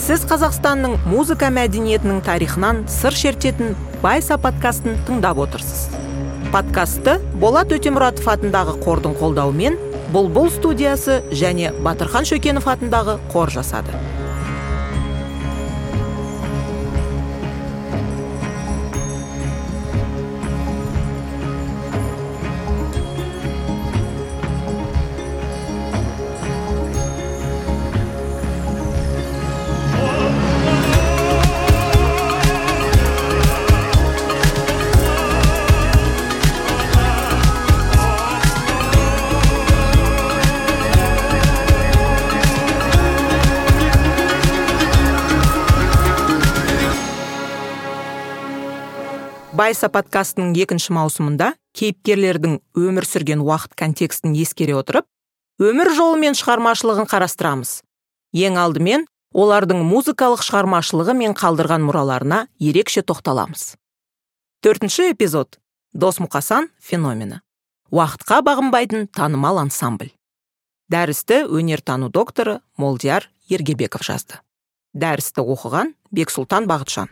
Сіз Қазақстанның музыка мәдениетінің тарихынан сыр шертетін Байса подкастын тыңдап отырсыз. Подкастты Болат Өтемұратов атындағы қордың қолдауымен Бұлбұл студиясы және Батырхан Шөкенов атындағы қор жасады. Байса подкастының 2-ші маусымында кейіпкерлердің өмір сүрген уақыт контекстін ескере отырып, өмір жолы мен шығармашылығын қарастырамыз. Ең алдымен, олардың музыкалық шығармашылығы мен қалдырған мұраларына ерекше тоқталамыз. 4-ші эпизод Дос-Мұқасан феномені. Уақытқа бағынбайтын танымал ансамбль. Дәрісті өнертану докторы Молдияр Ергебеков жазды. Дәрісті оқыған Бексұлтан Бағытжан.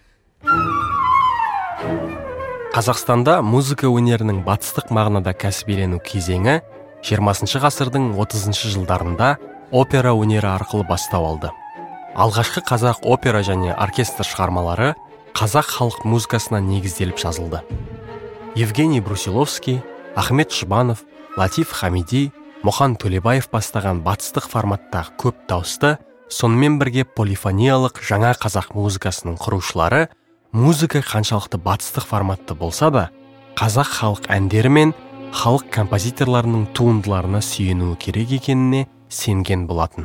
Қазақстанда музыка өнерінің батыстық мағынада кәсібилену кезеңі 20 ғасырдың 30 жылдарында опера өнері арқылы бастау алды. Алғашқы қазақ опера және оркестр шығармалары қазақ халық музыкасына негізделіп жазылды. Евгений Брусиловский, Ахмет Жұбанов, Латиф Хамиди, Мұқан Төлебаев бастаған батыстық форматтағы көп дауысты, сонымен бірге полифониялық жаңа қазақ музыкасының құрушылары музыка қаншалықты батыстық форматты болса да, қазақ халық әндері мен халық композиторларының туындыларына сүйенуі керек екеніне сенген болатын.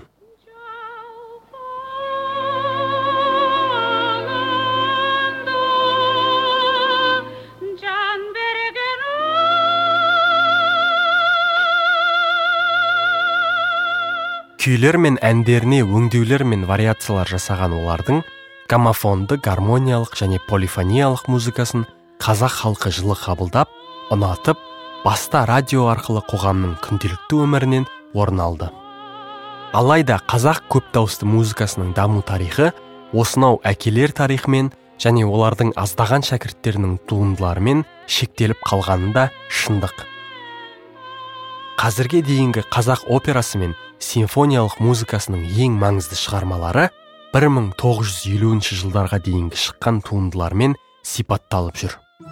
Күйлер мен әндеріне өңдеулер мен вариациялар жасаған олардың гомофонды, гармониялық және полифониялық музыкасын қазақ халқы жылы қабылдап, ұнатып, баста радио арқылы қоғамның күнделікті өмірінен орын алды. Алайда қазақ көп дауысты музыкасының даму тарихы осынау әкелер тарихымен және олардың аздаған шәкірттерінің туындыларымен шектеліп қалғанында шындық. Қазірге дейінгі қазақ операсы мен симфониялық музыкасының ең маңызды шығармалары 1950 жылдарға дейінгі шыққан туындылармен сипатталып жүр.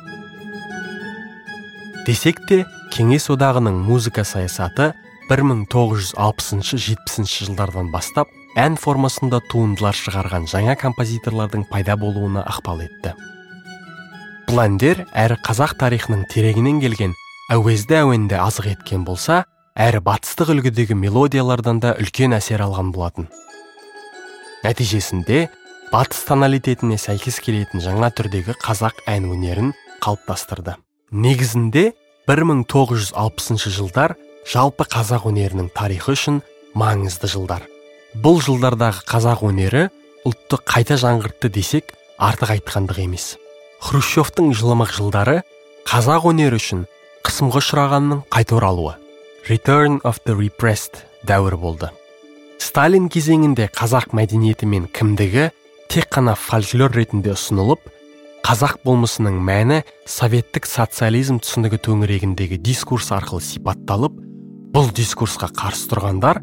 Десек те, Кеңес одағының музыка саясаты 1960-70 жылдардан бастап ән формасында туындылар шығарған жаңа композиторлардың пайда болуына ықпал етті. Бұл әндер әрі қазақ тарихының тереңінен келген әуезді әуенді азық еткен болса, әрі батыстық үлгідегі мелодиялардан да үлкен әсер алған болатын. Нәтижесінде, батыс тоналитетіне сәйкес келетін жаңа түрдегі қазақ ән өнерін қалыптастырды. Негізінде 1960 жылдар жалпы қазақ өнерінің тарихы үшін маңызды жылдар. Бұл жылдардағы қазақ өнері ұлтты қайта жаңғыртты десек, артық айтқандық емес. Хрущевтың жылымық жылдары қазақ өнері үшін қысымға ұшырағанның қайта оралуы, Return of the Repressed дәуір болды. Сталин кезеңінде қазақ мәдениеті мен кімдігі тек қана фольклор ретінде ұсынылып, қазақ болмысының мәні советтік социализм түсінігі төңірегіндегі дискурс арқылы сипатталып, бұл дискурсқа қарсы тұрғандар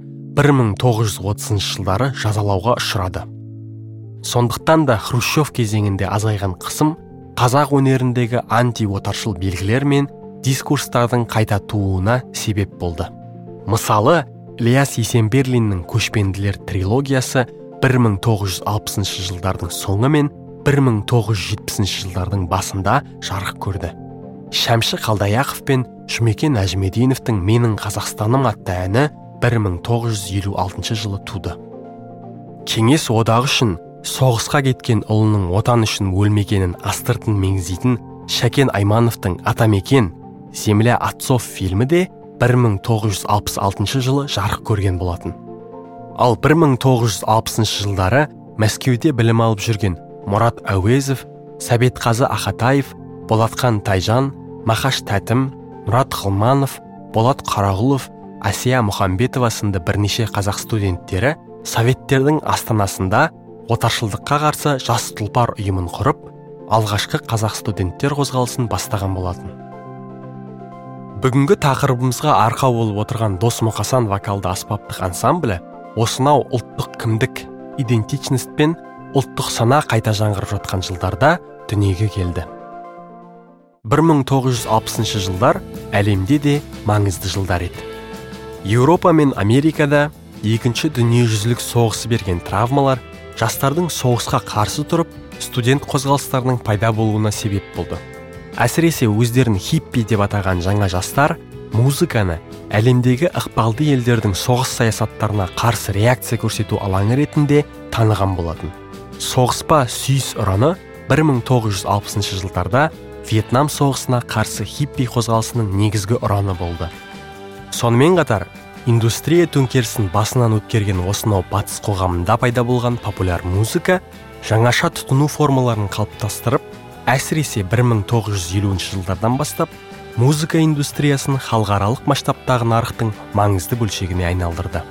1930 жылдары жазалауға ұшырады. Сондықтан да Хрущев кезеңінде азайған қысым қазақ өнеріндегі антиотаршыл белгілер мен дискурстардың қайта тууына себеп болды. Мысалы, Ілияс Есенберлиннің көшпенділер трилогиясы 1960 жылдардың соңы мен 1970 жылдардың басында жарық көрді. Шәмші Қалдаяқов пен Жұмекен Әжімединовтің Менің Қазақстаным атты әні 1956 жылы туды. Кеңес одағы үшін соғысқа кеткен ұлының отан үшін өлмегенін астыртын меңзейтін Шәкен Аймановтың Атамекен, Земля отцов фильмі де 1966 жылы жарық көрген болатын. Ал 1960 жылдары Мәскеуде білім алып жүрген Мұрат Әуезов, Сәбетқазы Ақатаев, Болатхан Тайжан, Мақаш Тәтім, Мұрат Ғылманов, Болат Қарағұлов, Асия Мұхамбетова сынды бірнеше қазақ студенттері Советтердің астанасында отаршылдыққа қарсы жас тұлпар ұйымын құрып, алғашқы қазақ студенттер қозғалысын бастаған болатын. Бүгінгі тақырыбымызға арқау болып отырған Дос Мұқасан вокалды аспаптық ансамблі осынау ұлттық кімдік, идентичность пен ұлттық сана қайта жаңғырып жатқан жылдарда дүниеге келді. 1960 жылдар әлемде де маңызды жылдар еді. Еуропа мен Америкада екінші дүниежүзілік соғысы берген травмалар жастардың соғысқа қарсы тұрып, студент қозғалыстарының пайда болуына себеп болды. Әсіресе өздерін хиппи деп атаған жаңа жастар музыканы әлемдегі ықпалды елдердің соғыс саясаттарына қарсы реакция көрсету алаңы ретінде таныған болатын. Соғыспа сүйіс ұраны 1960 жылдарда Вьетнам соғысына қарсы хиппи қозғалысының негізгі ұраны болды. Сонымен қатар, индустрия төңкерісін басынан өткерген осынау батыс қоғамында пайда болған популяр музыка жаңаша тұтыну формаларын қалыптастырып, әсіресе 1950 жылдардан бастап музыка индустриясын халықаралық масштабтағы нарықтың маңызды бөлшегіне айналдырды.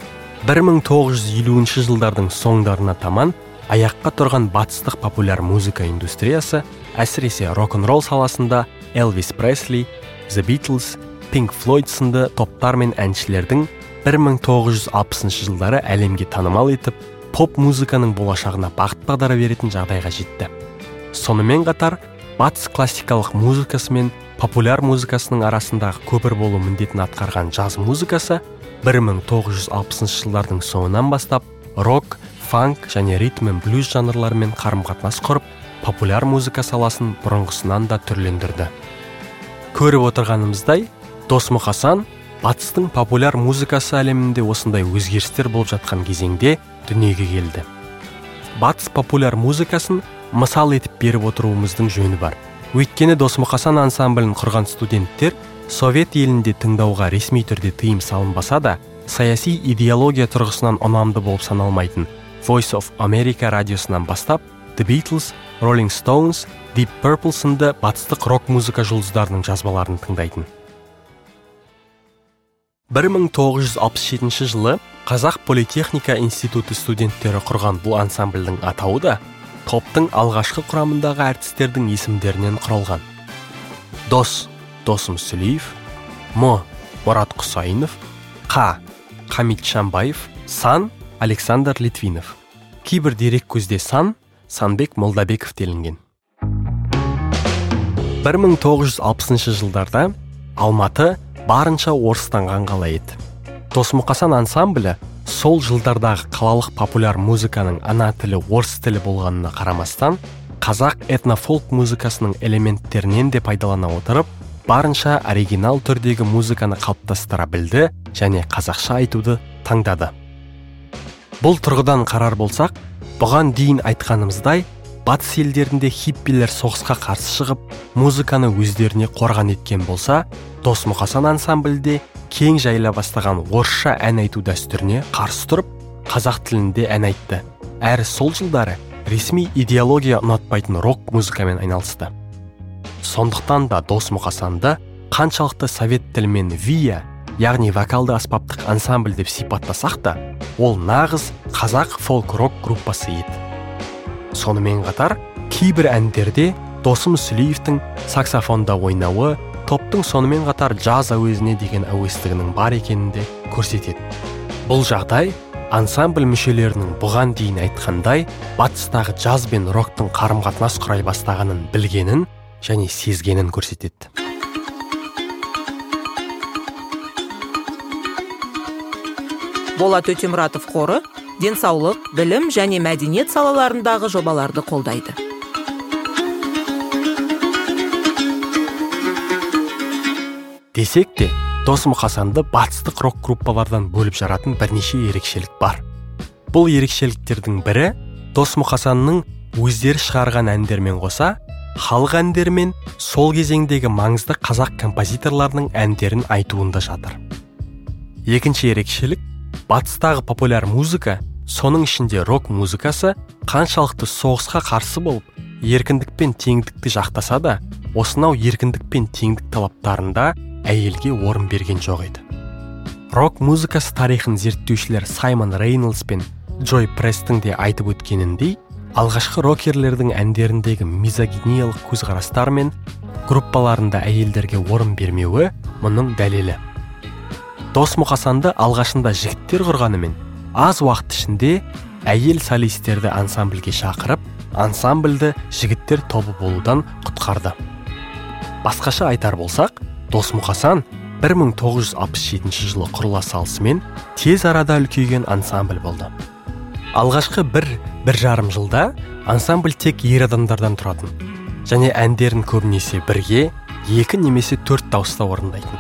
1950 жылдардың соңдарына таман аяққа тұрған батыстық популяр музыка индустриясы, әсіресе рок-н-ролл саласында Элвис Пресли, The Beatles, Pink Floyd сынды топтар мен әншілердің 1960 жылдары әлемге танымал етіп, поп музыканың болашағына бағыт-бағдар беретін жағдайға жетті. Сонымен қатар, батыс классикалық музыкасы мен популяр музыкасының арасындағы көпір болу міндетін атқарған джаз музыкасы 1960 жылдардың соңынан бастап рок, фанк және ритм мен блюз жанрларымен қарым-қатынас құрып, популяр музыка саласын бұрынғысынан да түрлендірді. Көріп отырғанымыздай, Дос Мұқасан батыстың популяр музыкасы әлемінде осындай өзгерістер болып жатқан кезеңде дүниеге келді. Батыс популяр музыкасын мысал етіп беріп отыруымыздың жөні бар. Өйткені Дос Мұқасан ансамблін құрған студенттер Совет елінде тыңдауға ресми түрде тыйым салынбаса да, саяси идеология тұрғысынан ұнамды болып саналмайтын Voice of America радиосынан бастап, The Beatles, Rolling Stones, Deep Purple сынды батыстық рок-музыка жұлдыздарының жазбаларын тыңдайтын. 1967 жылы Қазақ политехника институты студенттері құрған бұл ансамбльдің атауы да топтың алғашқы құрамындағы әртістердің есімдерінен құралған. Дос Досым Сүлеев, Мұрат Құсайынов, Хамит Шамбаев, Сан Александр Литвинов. Кейбір дерек көзде Санбек Молдабеков делінген. 1960 жылдарда Алматы барынша орыстанған қала еді. Дос Мұқасан ансамблі сол жылдардағы қалалық популяр музыканың ана тілі орыс тілі болғанына қарамастан, қазақ этнофолк музыкасының элементтерінен де пайдалана отырып, барынша оригинал түрдегі музыканы қалыптастыра білді және қазақша айтуды таңдады. Бұл тұрғыдан қарар болсақ, бұған дейін айтқанымыздай, батыс елдерінде хиппилер соғысқа қарсы шығып, музыканы өздеріне қорған еткен болса, Дос Мұқасан ансамбльде кең жайыла бастаған орысша ән айту дәстүріне қарсы тұрып, қазақ тілінде ән айтты. Әрі сол жылдары ресми идеология ұнатпайтын рок музыкамен айналысты. Сондықтан да Дос Мұқасанды қаншалықты совет тілімен вия, яғни вокалды аспаптық ансамбль деп сипаттасақ та, ол нағыз қазақ фолк-рок группасы еді. Сонымен қатар, кейбір әндерде Досым Сүлеевтің саксофонда ойнауы топтың сонымен қатар джаз әуезіне деген әуестігінің бар екенінде көрсетеді. Бұл жағдай ансамбль мүшелерінің бұған дейін айтқандай, батыстағы джаз бен роктың қарым-қатынас құрай бастағанын білгенін және сезгенін көрсетеді. Болат Өтемұратов қоры денсаулық, білім және мәдениет салаларындағы жобаларды қолдайды. Десек те, Дос Мұқасанды батыстық рок группалардан бөліп жаратын бірнеше ерекшелік бар. Бұл ерекшеліктердің бірі Дос Мұқасанның өздері шығарған әндермен қоса, халық әндермен сол кезеңдегі маңызды қазақ композиторларының әндерін айтуында жатыр. Екінші ерекшелік, батыстағы популяр музыка, соның ішінде рок музыкасы қаншалықты соғысқа қарсы болып, еркіндік пен теңдікті жақтаса да, осынау еркіндік пен теңдік талаптарында әйелге орын берген жоқ еді. Рок музыкасы тарихын зерттеушілер Саймон Рейнольдс пен Джой Пресстің де айтып өткеніндей, алғашқы рокерлердің әндеріндегі мизогиниялық көзқарастар мен группаларында әйелдерге орын бермеуі мұның дәлелі. Дос Мұқасанды алғашында жігіттер құрғанымен, аз уақыт ішінде әйел солистерді ансамбльге шақырып, ансамбльді жігіттер тобы болудан құтқарды. Басқаша айтар болсақ, Дос Мұқасан 1967 жылы құрыла салысымен тез арада үлкейген ансамбль болды. Алғашқы бір жарым жылда ансамбль тек ер адамдардан тұратын, және әндерін көбінесе бірге, 2 немесе 4 дауыста орындайтын.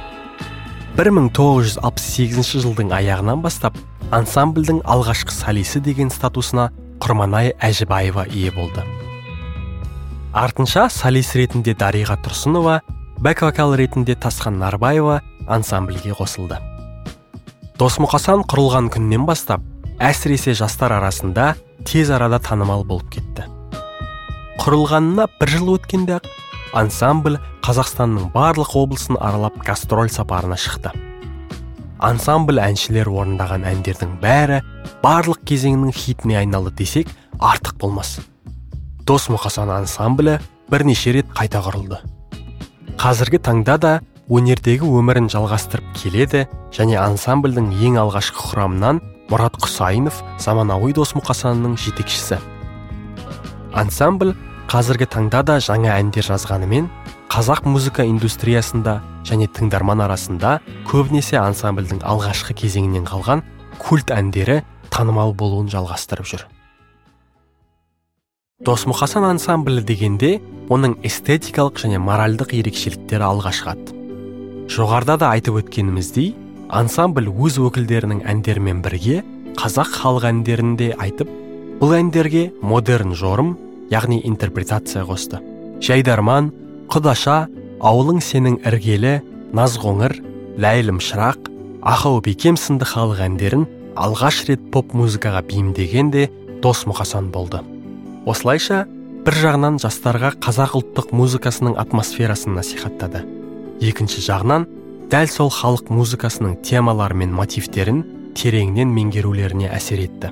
1968 жылдың аяғынан бастап ансамбльдің алғашқы солисі деген статусына Құрманай Әжібаева ие болды. Артынша солис ретінде Дариға Тұрсынова, бэк-вокал ретінде Тасқан Нарбаева ансамбльге қосылды. Дос Мұқасан құрылған күннен бастап, әсіресе жастар арасында тез арада танымал болып кетті. Құрылғанына 1 жыл өткенде-ақ ансамбль Қазақстанның барлық облысын аралап гастроль сапарына шықты. Ансамбль әншілер орындаған әндердің бәрі барлық кезеңнің хитіне айналды десек, артық болмас. Дос Мұқасан ансамблі бірнеше рет қайта құрылды. Қазіргі таңда да өнердегі өмірін жалғастырып келеді және ансамбльдің ең алғашқы құрамынан Мұрат Құсайынов заманауи Дос Мұқасанның жетекшісі. Ансамбль қазіргі таңда да жаңа әндер жазғанымен, қазақ музыка индустриясында және тыңдарман арасында көбінесе ансамбльдің алғашқы кезеңінен қалған культ әндері танымал болуын жалғастырып жүр. Дос Мұқасан ансамблі дегенде, оның эстетикалық және моральдық ерекшеліктері алға шығады. Жоғарыда да айтып өткеніміздей, ансамбль өз өкілдерінің әндерімен бірге қазақ халық әндерін де айтып, бұл әндерге модерн жорым, яғни интерпретация қосты. Жайдарман, Құдаша, Ауылың сенің іргелі, Назғоңыр, Ләйлім шырақ, Ақау бекем сынды халық әндерін алғаш рет поп музыкаға бейімдеген де Дос Мұқасан болды. Осылайша, бір жағынан жастарға қазақ ұлттық музыкасының атмосферасын насихаттады. Екінші жағынан, дәл сол халық музыкасының темалары мен мотивтерін тереңнен меңгерулеріне әсер етті.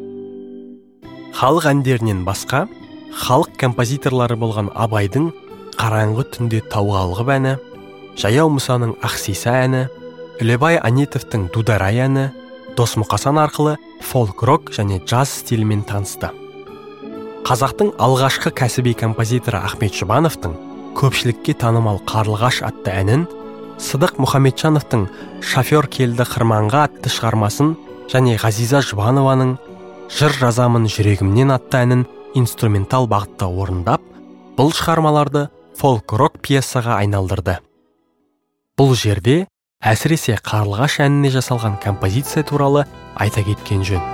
Халық әндерінен басқа, халық композиторлары болған Абайдың Қараңғы түнде тауға алғып әні, Жаяу Мұсаның Ақсиса әні, Үлебай Анетовтың Дударай әні Дос Мұқасан арқылы фолк-рок және джаз стилімен танысты. Қазақтың алғашқы кәсіби композиторы Ахмет Жұбановтың көпшілікке танымал Қарлығаш атты әнін, Сыдық Мұхамеджановтың Шофер келді қырманға атты шығармасын және Ғазиза Жұбанованың Жыр жазамын жүрегімнен атты әнін инструментал бағытта орындап, бұл шығармаларды фолк-рок пьесаға айналдырды. Бұл жерде әсіресе Қарлығаш әніне жасалған композиция туралы айта кеткен жөн.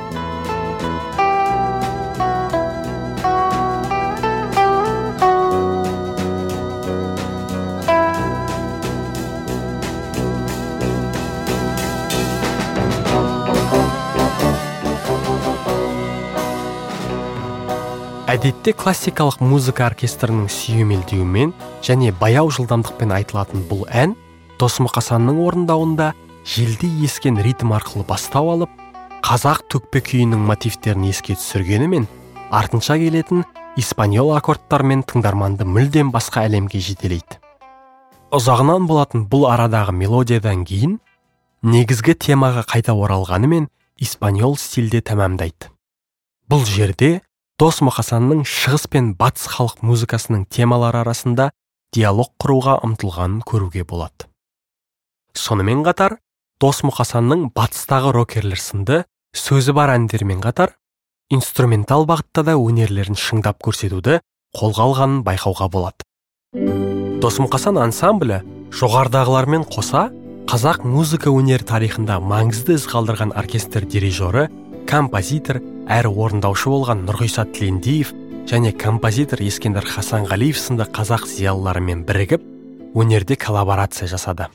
Әдетте классикалық музыка оркестрінің сүйемелдеуімен және баяу жылдамдықпен айтылатын бұл ән Дос Мұқасанның орындауында желдей ескен ритм арқылы бастау алып, қазақ төкпе күйінің мотивтерін еске түсіргенімен, артынша келетін испаньол аккордтармен тыңдарманды мүлдем басқа әлемге жетелейді. Ұзағынан болатын бұл арадағы мелодиядан кейін, негізгі темаға қайта оралғанымен испаньол стилде тәмамдайды. Бұл жерде Дос Мұқасанның шығыс пен батыс халық музыкасының темалары арасында диалог құруға ұмтылғанын көруге болады. Сонымен қатар, Дос Мұқасанның батыстағы рокерлер сынды сөзі бар әндермен қатар, инструментал бағытта да өнерлерін шыңдап көрсетуді қолға алғанын байқауға болады. Дос Мұқасан ансамблі жоғардағылармен қоса қазақ музыка өнер тарихында маңызды із қалдырған оркестр дирижері, композитор әрі орындаушы болған Нұрғиса Тілендиев және композитор Ескендір Хасанғалиев сынды қазақ зиялыларымен бірігіп, өнерде коллаборация жасады.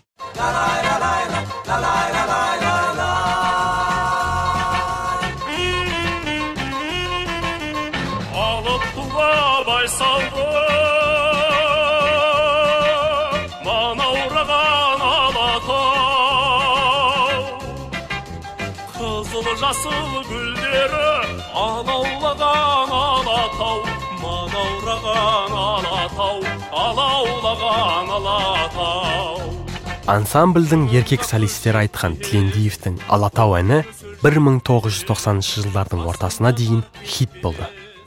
қызыл жасыл гүлдері алаулаған алатау, манаураған алатау, алаулаған алатау. Ансамбльдің еркек солистері айтқан Тілендиевтің Алатау әні 1990 жылдардың ортасына дейін хит болды.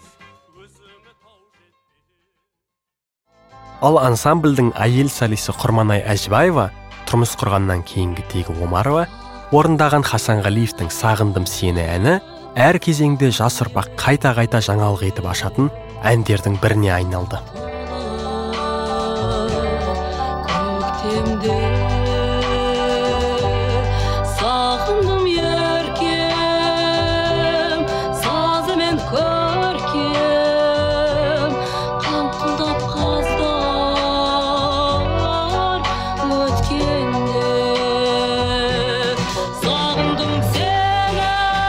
Ал ансамбльдің әйел солисі Құрманай Әжібаева, тұрмыс құрғаннан кейінгі тегі Омарова, орындаған Хасанғалиевтің Сағындым сені әні әр кезеңде жас ұрпақ қайта-қайта жаңалық етіп ашатын әндердің біріне айналды. Сағындым еркем, сазымен көркем, қаңқылдап қаздар өткенде. Сағындым сені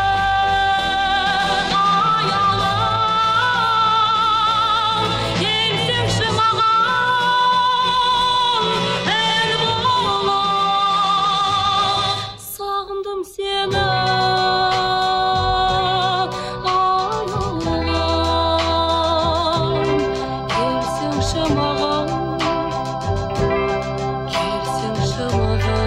аялап, келсеңші маған ән болып. Сағындым сені аялап, келсеңші маған, келсеңші маған,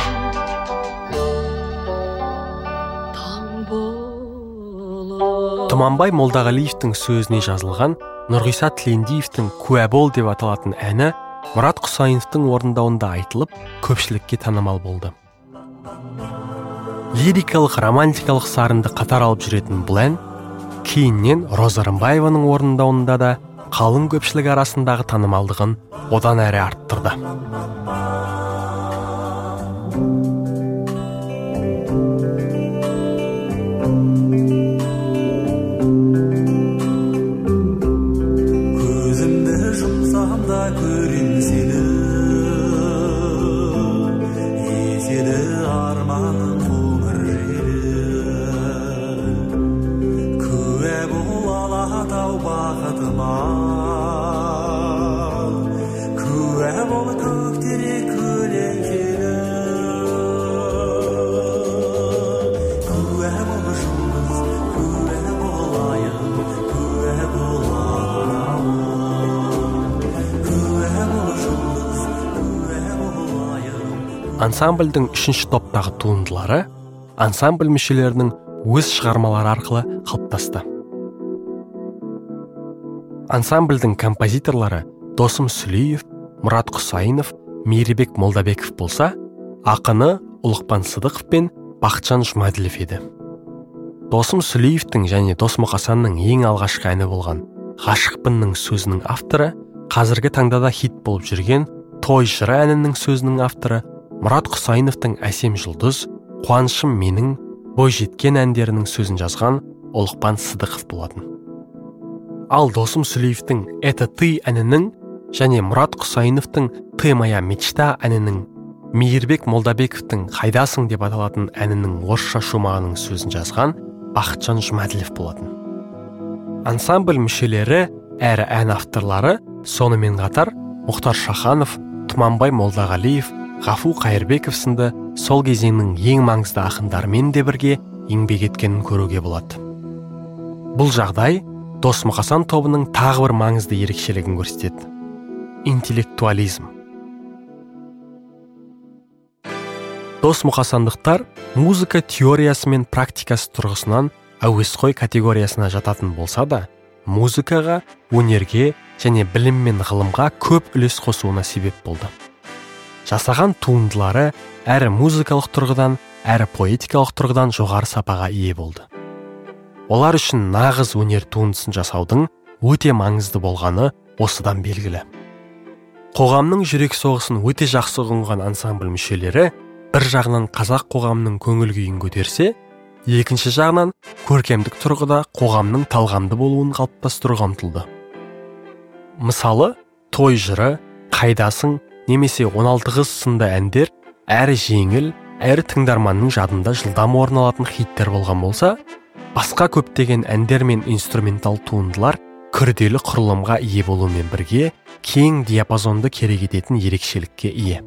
таң болып. Тұманбай Молдағалиевтің сөзіне жазылған Нұрғиса Тілендиевтің Куә бол деп аталатын әні Мұрат Құсайыновтың орындауында айтылып, көпшілікке танымал болды. Лирикалық, романтикалық сарынды қатар алып жүретін бұл ән кейіннен Роза Рымбаеваның орындауында да қалың көпшілік арасындағы танымалдығын одан әрі арттырды. Көзімді жұмсам да көрем сені, еседі арманым өмір желі. Куә бол Алатау бақытыма, куә бол көктерек көлеңкелі. Куә бол жұлдыз, куә бол айым, куә бол алауым. Куә бол жұлдыз, куә бол айым. Ансамбльдің 3-ші топтағы туындылары ансамбль мүшелерінің өз шығармалары арқылы қалыптасты. Ансамбльдің композиторлары Досым Сүлеев, Мұрат Құсайынов, Мейірбек Молдабеков болса, ақыны Ұлықпан Сыдықов пен Бақытжан Жұмаділов еді. Досым Сүлеевтің және Досмұқасанның ең алғашқы әні болған Ғашықпынның сөзінің авторы, қазіргі таңдада хит болып жүрген Той жыры әнінің сөзінің авторы Мұрат Құсайыновтың Әсем жұлдыз, Қуанышым менің, Бойжеткен әндерінің сөзін жазған Ұлықпан Сыдықов болатын. Ал Досым Сүлеевтің «Это ты» әнінің және Мұрат Құсайыновтың «Ты моя мечта» әнінің, Мейірбек Молдабековтың «Қайдасың» деп аталатын әнінің орысша шумағының сөзін жазған Бақытжан Жұмаділов болатын. Ансамбль мүшелері әрі ән авторлары сонымен қатар Мұхтар Шаханов, Тұманбай Молдағалиев, Ғафу Қайырбеков сынды сол кезеңнің ең маңызды ақындармен де бірге еңбек еткенін көруге болады. Бұл жағдай Досмұқасан тобының тағы бір маңызды ерекшелігін көрсетеді. Интеллектуализм. Досмұқасандықтар музыка теориясы мен практикасы тұрғысынан әуесқой категориясына жататын болса да, музыкаға, өнерге және білім мен ғылымға көп үлес қосуына себеп болды. Жасаған туындылары әрі музыкалық тұрғыдан, әрі поэтикалық тұрғыдан жоғары сапаға ие болды. Олар үшін нағыз өнер туындысын жасаудың өте маңызды болғаны осыдан белгілі. Қоғамның жүрек соғысын өте жақсы ұғынған ансамбль мүшелері бір жағынан қазақ қоғамының көңіл күйін көтерсе, екінші жағынан көркемдік тұрғыда қоғамның талғамды болуын қалыптастыруға ұмтылды. Мысалы, Той жыры, Қайдасың немесе 16 қыз сынды әндер әрі жеңіл, әрі тыңдарманның жадында жылдам орын алатын хиттер болған болса, басқа көптеген әндер мен инструментал туындылар күрделі құрылымға ие болумен бірге кең диапазонды керек ететін ерекшелікке ие.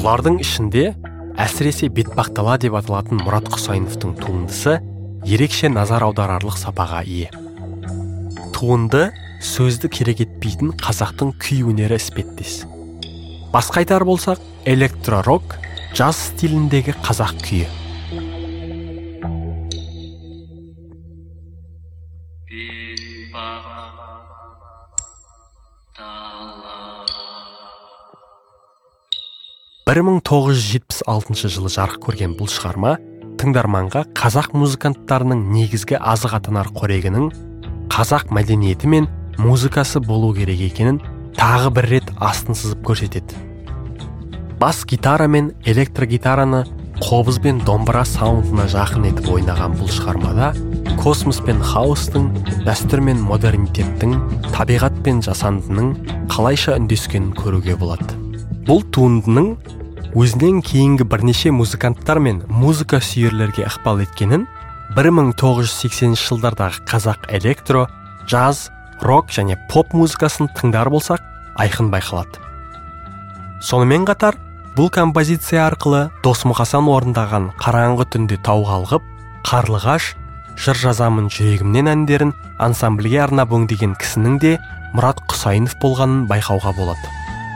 бұлардың ішінде әсіресе бетпақдала деп аталатын Мұрат Құсайыновтың туындысы ерекше назар аударарлық сапаға ие. Туынды сөзді керек етпейтін қазақтың күй өнері іспеттес. Басқа айтар болсақ, электро-рок, джаз стиліндегі қазақ күйі. бір 1976 жылы жарық көрген бұл шығарма тыңдарманға қазақ музыканттарының негізгі азық атанар қорегінің қазақ мәдениеті мен музыкасы болу керек екенін тағы бір рет астын сызып көрсетеді. Бас гитара мен электрогитараны қобыз бен домбыра саундына жақын етіп ойнаған бұл шығармада космос пен хаостың, дәстүр мен модернитеттің, табиғат пен жасандының қалайша үндескенін көруге болады. Бұл туындының өзінен кейінгі бірнеше музыканттар мен музыка сүйерлерге ықпал еткенін 1980 жылдардағы қазақ электро, джаз, рок және поп музыкасын тыңдар болсақ, айқын байқалады. Сонымен қатар, бұл композиция арқылы Досмұқасан орындаған Қараңғы түнде тау қалғып, Қарлығаш, Жыр жазамын жүрегімнен әндерін ансамбльге арнап өңдеген кісінің де Мұрат Құсайынов болғанын байқауға болады.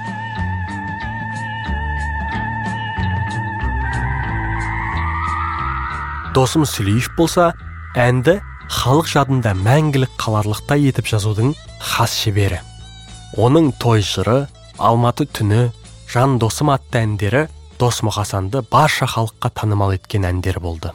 Досым Сүлеев болса, әнді халық жадында мәңгілік қаларлықтай етіп жазудың хас шебері. Оның той жыры, Алматы түні, Жан досым атты әндері Досмұқасанды барша халыққа танымал еткен әндер болды.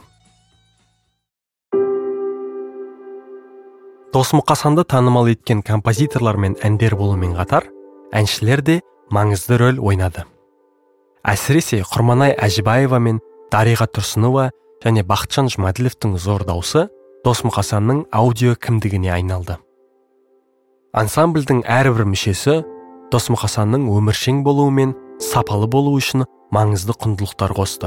Досмұқасанды танымал еткен композиторлар мен әндер болумен қатар, әншілер де маңызды рөл ойнады. Әсіресе Құрманай Әжібаева мен Дариға Тұрсынова және Бақытжан Жұмаділовтың зор даусы Досмұқасанның аудио кімдігіне айналды. Ансамбльдің әрбір мүшесі Досмұқасанның өміршең болуы мен сапалы болуы үшін маңызды құндылықтар қосты.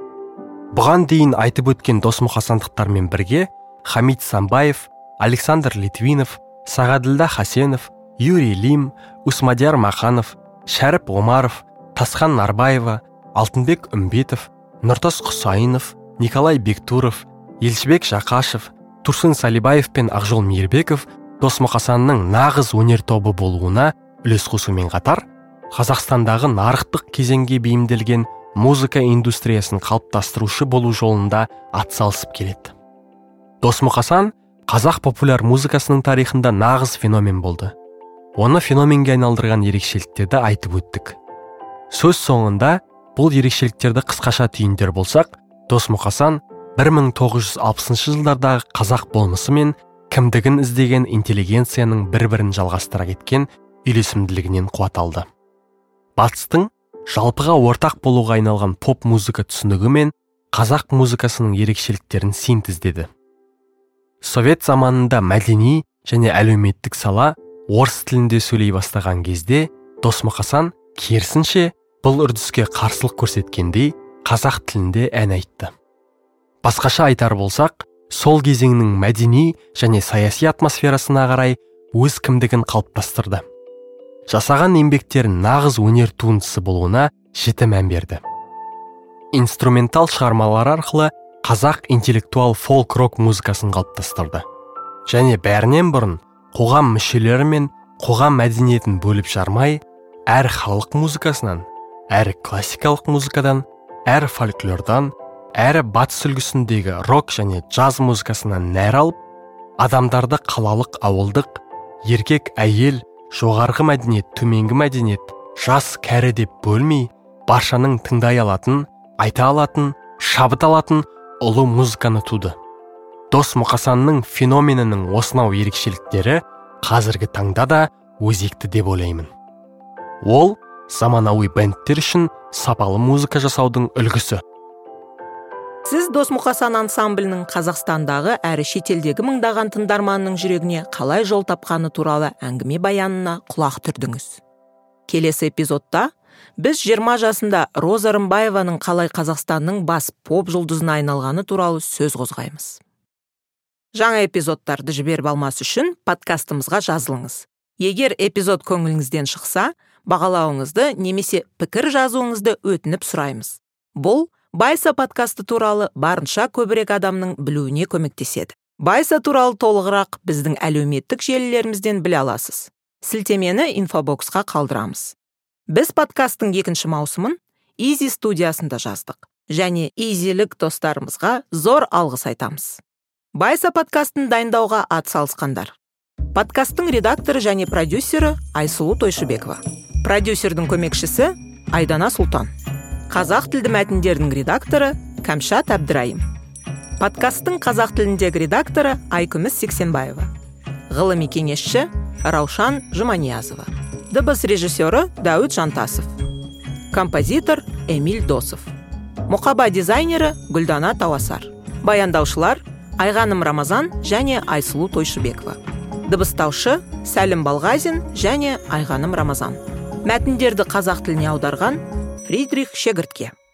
Бұған дейін айтып өткен Досмұқасандықтармен бірге Хамид Самбаев, Александр Литвинов, Сағаділда Хасенов, Юрий Лим, Усмадияр Маханов, Шәріп Омаров, Тасхан Нарбаева, Алтынбек Үмбетов, Нұртас Құсайынов, Николай Бектуров, Елшібек Жақашев, Турсын Салибаев пен Ақжол Мейірбеков Досмұқасанның нағыз өнер тобы болуына үлес қосумен қатар, Қазақстандағы нарықтық кезеңге бейімделген музыка индустриясын қалыптастырушы болу жолында атсалысып келеді. Досмұқасан қазақ популяр музыкасының тарихында нағыз феномен болды. Оны феноменге айналдырған ерекшеліктерді айтып өттік. Сөз соңында бұл ерекшеліктерді қысқаша түйіндер болсақ, Досмұқасан 1960 жылдардағы қазақ болмысы мен кімдігін іздеген интеллигенцияның бір-бірін жалғастыра кеткен үйлесімділігінен қуат алды. Батыстың жалпыға ортақ болуға айналған поп музыка түсінігі мен қазақ музыкасының ерекшеліктерін синтездеді. Совет заманында мәдени және әлеуметтік сала орыс тілінде сөйлей бастаған кезде Досмұқасан керісінше бұл үрдіске қарсылық көрсеткендей қазақ тілінде ән айтты. Басқаша айтар болсақ, сол кезеңнің мәдени және саяси атмосферасына қарай өз кімдігін қалыптастырды. Жасаған еңбектерін нағыз өнер туындысы болуына жіті мән берді. Инструментал шығармалар арқылы қазақ интеллектуал фолк-рок музыкасын қалыптастырды. Және бәрінен бұрын қоғам мүшелері мен қоғам мәдениетін бөліп жармай, әр халық музыкасынан, әр классикалық музыкадан, әр фольклордан, әрі батыс үлгісіндегі рок және джаз музыкасынан нәр алып, адамдарды қалалық ауылдық, еркек әйел, жоғарғы мәдениет, төменгі мәдениет, жас кәрі деп бөлмей, баршаның тыңдай алатын, айта алатын, шабыт алатын ұлы музыканы туды. Досмұқасанның феноменінің осынау ерекшеліктері қазіргі таңда да өзекті деп ойлаймын. Ол заманауи бэндтер үшін сапалы музыка жасаудың үлгісі. Сіз Досмұқасан ансамблінің Қазақстандағы әрі шетелдегі мыңдаған тыңдарманның жүрегіне қалай жол тапқаны туралы әңгіме баянына құлақ түрдіңіз. Келесі эпизодта біз 20 жасында Роза Рымбаеваның қалай Қазақстанның бас поп жұлдызына айналғаны туралы сөз қозғаймыз. Жаңа эпизодтарды жіберіп алмас үшін подкастымызға жазылыңыз. Егер эпизод көңіліңізден шықса, бағалауыңызды немесе пікір жазуыңызды өтініп сұраймыз. Бұл Байса подкасты туралы барынша көбірек адамның білуіне көмектеседі. Байса туралы толығырақ біздің әлеуметтік желілерімізден біле аласыз. Сілтемені инфобоксқа қалдырамыз. Біз подкасттың 2 маусымын Изи студиясында жаздық және изилік достарымызға зор алғыс айтамыз. Байса подкастын дайындауға атсалысқандар: подкасттың редакторы және продюсері Айсұлу Тойшыбекова, продюсердің көмекшісі Айдана Сұлтан, қазақ тілді мәтіндердің редакторы Кәмшат Әбдірайым, подкасттың қазақ тіліндегі редакторы Айкүміс Сексенбаева, ғылыми кеңесші Раушан Жұманиязова, дыбыс режиссері Дәуіт Жантасов, композитор Эмиль Досов, мұқаба дизайнері Гүлдана Тауасар, баяндаушылар Айғаным Рамазан және Айсұлу Тойшыбекова, дыбыстаушы Сәлім Балғазин және Айғаным Рамазан, мәтіндерді қазақ тіліне аударған Фридрих Шегіртке.